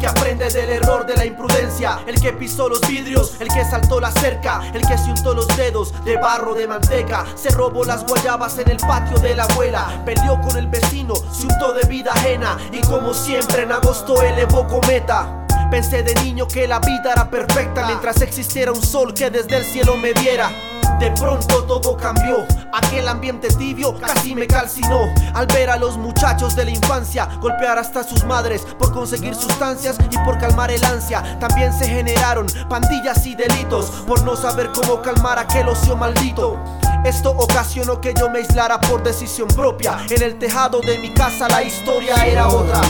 que aprende del error de la imprudencia, el que pisó los vidrios, el que saltó la cerca, el que se untó los dedos de barro de manteca, se robó las guayabas en el patio de la abuela, peleó con el vecino, se untó de vida ajena y como siempre en agosto elevó cometa. Pensé de niño que la vida era perfecta mientras existiera un sol que desde el cielo me viera. De pronto todo cambió, aquel ambiente tibio casi me calcinó al ver a los muchachos de la infancia golpear hasta sus madres por conseguir sustancias y por calmar el ansia. También se generaron pandillas y delitos por no saber cómo calmar aquel ocio maldito. Esto ocasionó que yo me aislara por decisión propia. En el tejado de mi casa la historia era otra.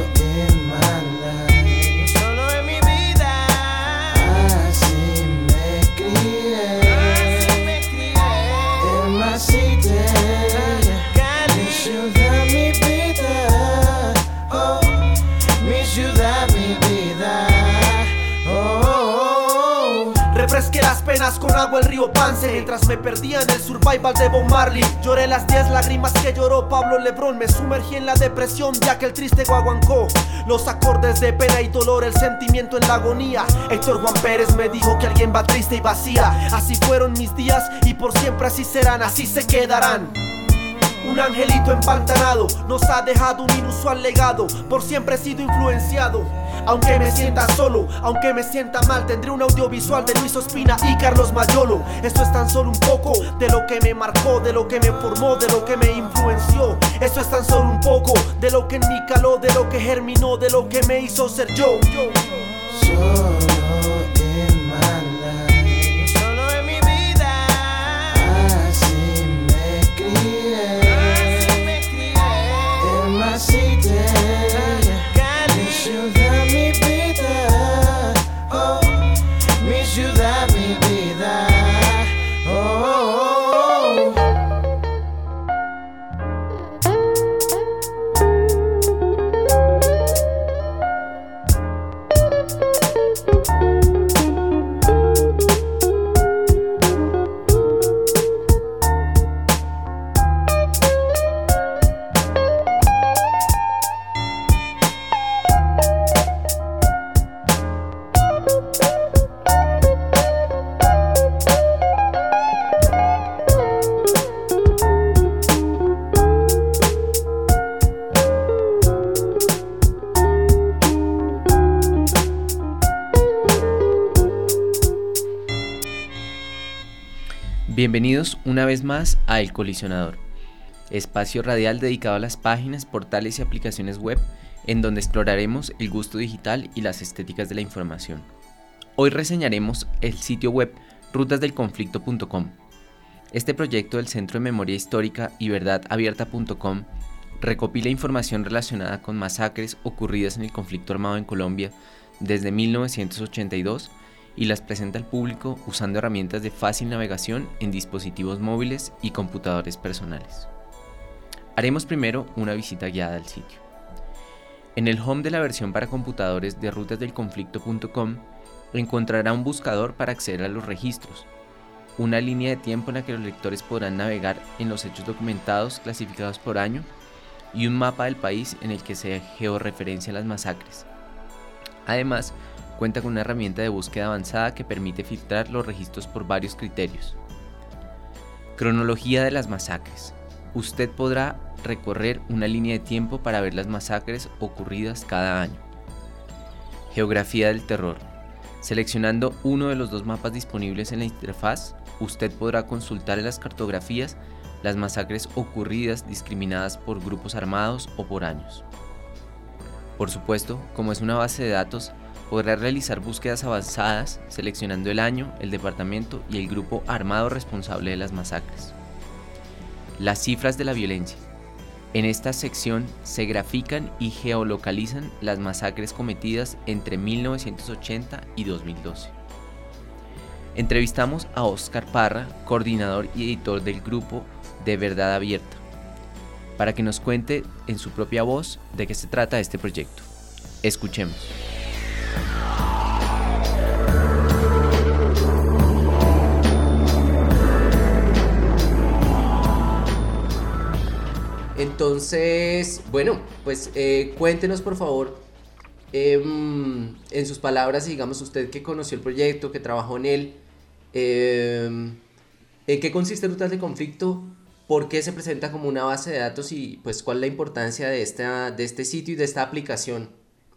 Refresqué las penas con agua el río Pance mientras me perdía en el survival de Bob Marley. Lloré las 10 lágrimas que lloró Pablo Lebrón. Me sumergí en la depresión de aquel triste guaguancó. Los acordes de pena y dolor, el sentimiento en la agonía. Héctor Juan Pérez me dijo que alguien va triste y vacía. Así fueron mis días y por siempre así serán, así se quedarán. Un angelito empantanado nos ha dejado un inusual legado. Por siempre he sido influenciado. Aunque me sienta solo, aunque me sienta mal, tendré un audiovisual de Luis Ospina y Carlos Mayolo. Esto es tan solo un poco de lo que me marcó, de lo que me formó, de lo que me influenció. Esto es tan solo un poco de lo que en mí caló, de lo que germinó, de lo que me hizo ser yo. Bienvenidos una vez más a El Colisionador, espacio radial dedicado a las páginas, portales y aplicaciones web en donde exploraremos el gusto digital y las estéticas de la información. Hoy reseñaremos el sitio web rutasdelconflicto.com. Este proyecto del Centro de Memoria Histórica y verdadabierta.com recopila información relacionada con masacres ocurridas en el conflicto armado en Colombia desde 1982 y las presenta al público usando herramientas de fácil navegación en dispositivos móviles y computadores personales. Haremos primero una visita guiada al sitio. En el home de la versión para computadores de rutasdelconflicto.com encontrará un buscador para acceder a los registros, una línea de tiempo en la que los lectores podrán navegar en los hechos documentados clasificados por año y un mapa del país en el que se georreferencian las masacres. Además, cuenta con una herramienta de búsqueda avanzada que permite filtrar los registros por varios criterios. Cronología de las masacres. Usted podrá recorrer una línea de tiempo para ver las masacres ocurridas cada año. Geografía del terror. Seleccionando uno de los dos mapas disponibles en la interfaz, usted podrá consultar en las cartografías las masacres ocurridas discriminadas por grupos armados o por años. Por supuesto, como es una base de datos, podrá realizar búsquedas avanzadas seleccionando el año, el departamento y el grupo armado responsable de las masacres. Las cifras de la violencia. En esta sección se grafican y geolocalizan las masacres cometidas entre 1980 y 2012. Entrevistamos a Óscar Parra, coordinador y editor del grupo de Verdad Abierta, para que nos cuente en su propia voz de qué se trata este proyecto. Escuchemos. Entonces, bueno, pues cuéntenos por favor En sus palabras, digamos, usted que conoció el proyecto, que trabajó en él, ¿en qué consiste Rutas de Conflicto? ¿Por qué se presenta como una base de datos y pues cuál es la importancia de este sitio y de esta aplicación?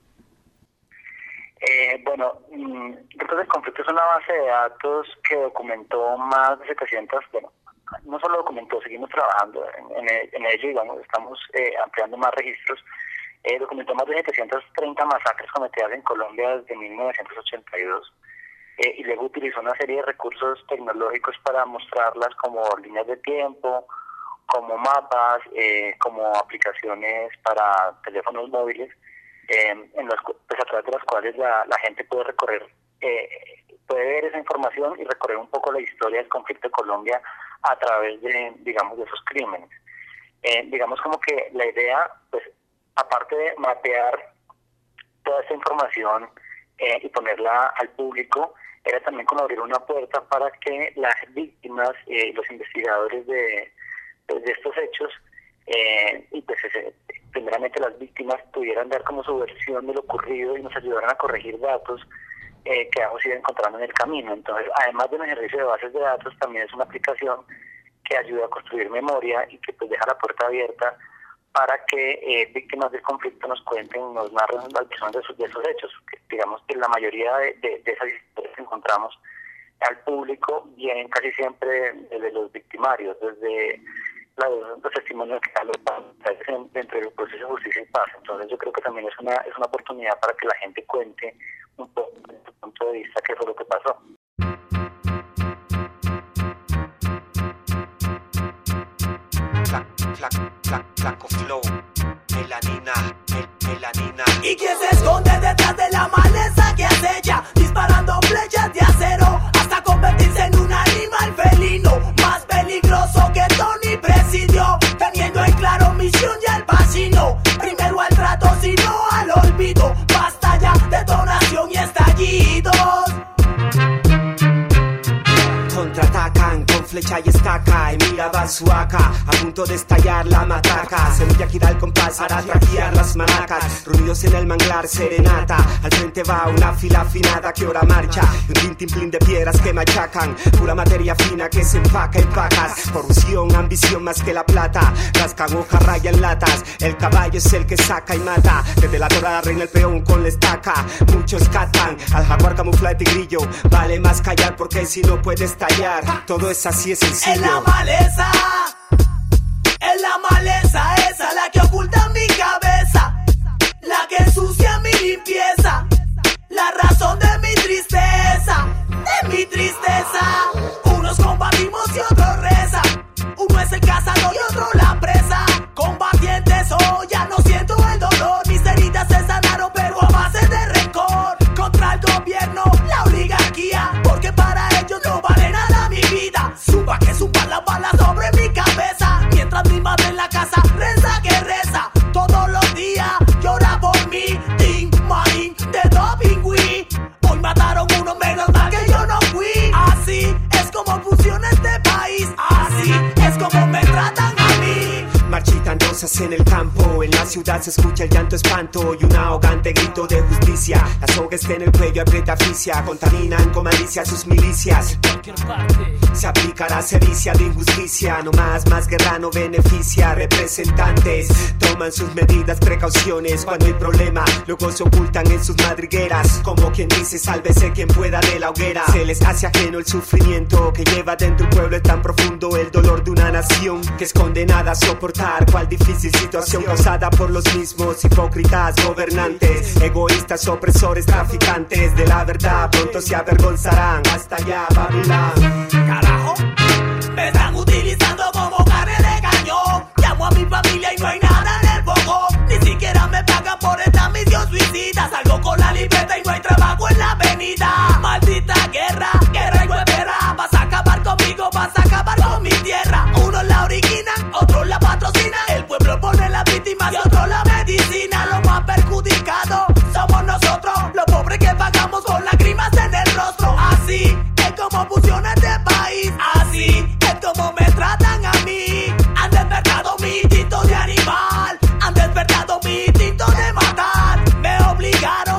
Rutas de Conflicto es una base de datos que documentó más de 700, no solo documentó, seguimos trabajando en ello, digamos, estamos ampliando más registros. Documentó más de 730 masacres cometidas en Colombia desde 1982 y luego utilizó una serie de recursos tecnológicos para mostrarlas como líneas de tiempo, como mapas, como aplicaciones para teléfonos móviles, a través de las cuales la gente puede recorrer, puede ver esa información y recorrer un poco la historia del conflicto de Colombia a través de, digamos, de esos crímenes. Digamos como que la idea, pues, aparte de mapear toda esta información y ponerla al público, era también como abrir una puerta para que las víctimas, los investigadores de estos hechos, y pues primeramente las víctimas pudieran dar como su versión de lo ocurrido y nos ayudaran a corregir datos que hemos ido encontrando en el camino. Entonces, además de un ejercicio de bases de datos, también es una aplicación que ayuda a construir memoria y que pues deja la puerta abierta para que víctimas del conflicto nos cuenten, nos narren las versiones de esos hechos. Digamos que la mayoría de esas historias que encontramos al público vienen casi siempre desde los victimarios, desde los testimonios que dan los padres dentro del proceso de justicia y paz. Entonces yo creo que también es una oportunidad para que la gente cuente un poco desde su punto de vista qué fue lo que pasó. Flaco flow, melanina. ¿Y quién se esconde detrás de la maleza que acecha? Disparando flechas de acero hasta convertirse en un animal felino, más peligroso que Tony Presidio, teniendo en claro misión y el vacino. Primero al trato, sino al olvido. Basta ya, detonación y estallidos. Contraatacan con flecha y estaca, Emira Bazuaca, a punto de estallar la matraca. Semilla que da el compás para traquear las maracas. Reunidos en el manglar serenata, al frente va una fila afinada que ahora marcha. Un tintimplín de piedras que machacan, pura materia fina que se empaca en pacas. Corrupción, ambición más que la plata, rascan hojas, rayan latas. El caballo es el que saca y mata, desde la dorada reina el peón con la estaca. Muchos catan, al jaguar camufla de tigrillo. Vale más callar porque si no puede estallar. Todo es así, es sencillo. En la maleza esa, la que oculta mi cabeza, la que ensucia mi limpieza, la razón de mi tristeza, Unos combatimos y otros rezan, uno es el cazador y otro la presa. Combatientes hoy, ya no siento el dolor, mis heridas se sanaron pero a base de rencor. Contra el gobierno, la oligarquía, porque para ellos no vale nada mi vida. Suba que suban las balas sobre mi cabeza, mientras mi madre en la casa reza que reza. Todos los días llora por mí, Tim Marín de Dopingüí. Hoy mataron uno, menos mal que yo no fui. Así es como funciona este país, así es como me tratan a mí. Marchitan rosas en el campo, en la ciudad se escucha el llanto espanto y un ahogante grito de justicia. La soga está en el cuello, aprieta asfixia, contaminan con malicia sus milicias. Se aplica la sevicia de injusticia, no más guerra no beneficia. Representantes toman sus medidas, precauciones cuando hay problema, luego se ocultan en sus madrigueras. Como quien dice, sálvese quien pueda de la hoguera. Se les hace ajeno el sufrimiento que lleva dentro el pueblo, es tan profundo el dolor de una nación que es condenada a soportar cual difícil situación causada por los mismos hipócritas gobernantes, egoístas, opresores, traficantes de la verdad. Pronto se avergonzarán, hasta allá Babilán. Carajo, me están utilizando como carne de cañón. Llamo a mi familia y no hay nada en el fogón. Ni siquiera me pagan por esta misión suicida. Salgo con la libreta y no hay trabajo en la avenida. Maldita guerra y huevera. Vas a acabar conmigo, vas a acabar con mi tierra. Unos la originan, otros la patrocinan. El pueblo pone las víctimas y otros la medicina. Los más perjudicados somos nosotros, los pobres que pagamos con lágrimas en el rostro. Así es como funciona este país, así es como me tratan a mí. Han despertado mi instinto de animal, han despertado mi instinto de matar. Me obligaron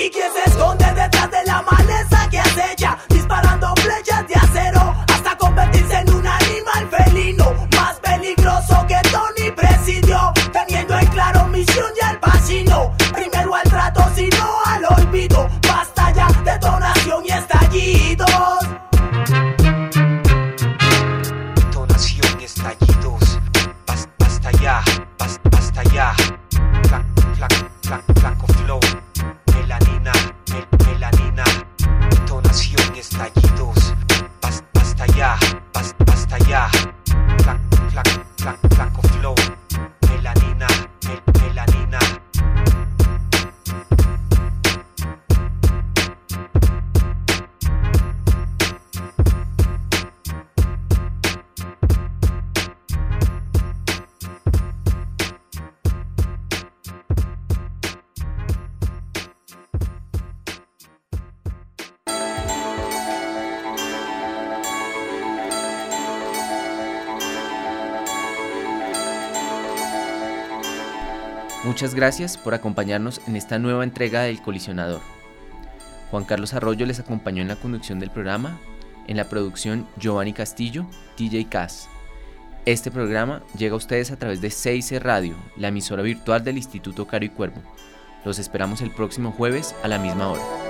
¿Y quién se esconde detrás de la maleza que acecha? Disparando flechas de acero hasta convertirse en un animal felino, más peligroso que Tony Presidio, teniendo en claro misión y el vacino. Primero al trato, sino al olvido. Basta ya, detonación y estallidos. Detonación y estallidos. Basta ya, basta ya. Flaco flow. Melanina, melanina. Detonación y estallidos. Basta ya, basta ya. Flaco flow. Melanina, melanina. Muchas gracias por acompañarnos en esta nueva entrega del Colisionador. Juan Carlos Arroyo les acompañó en la conducción del programa, en la producción Giovanni Castillo, DJ Cas. Este programa llega a ustedes a través de 6C Radio, la emisora virtual del Instituto Caro y Cuervo. Los esperamos el próximo jueves a la misma hora.